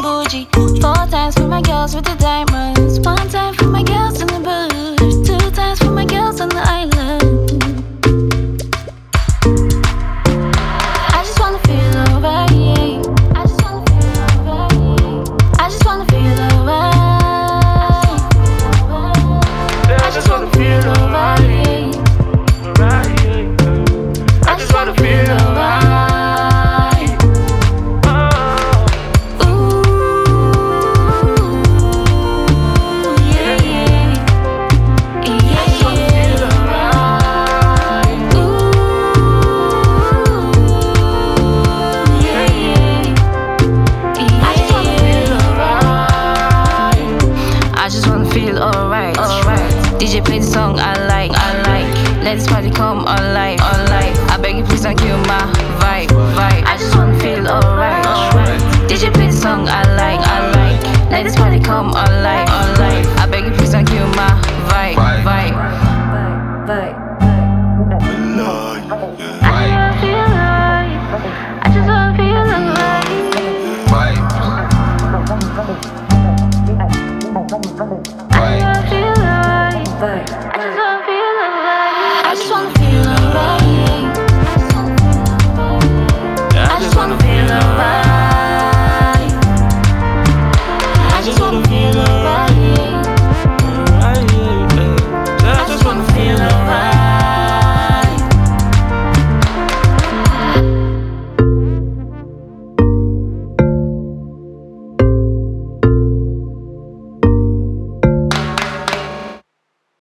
bougie. 4 times for my girls with the diamonds. 1 time for my girls in the bush. 2 times for my girls on the island. I just wanna feel alright. I just wanna feel alright. I just wanna feel alright. I just wanna feel alright. I just wanna feel alright. DJ play the song I like. Let this party come alive. I beg you please don't kill my vibe. I just wanna feel alright. DJ play the song I like. Let this party come alive.